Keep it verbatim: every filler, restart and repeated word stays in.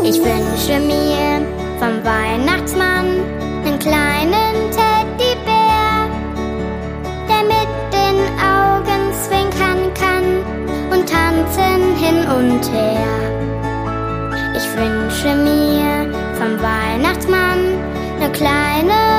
Ich wünsche mir vom Weihnachtsmann einen kleinen Teddybär, der mit den Augen zwinkern kann und tanzen hin und her. Ich wünsche mir vom Weihnachtsmann eine kleine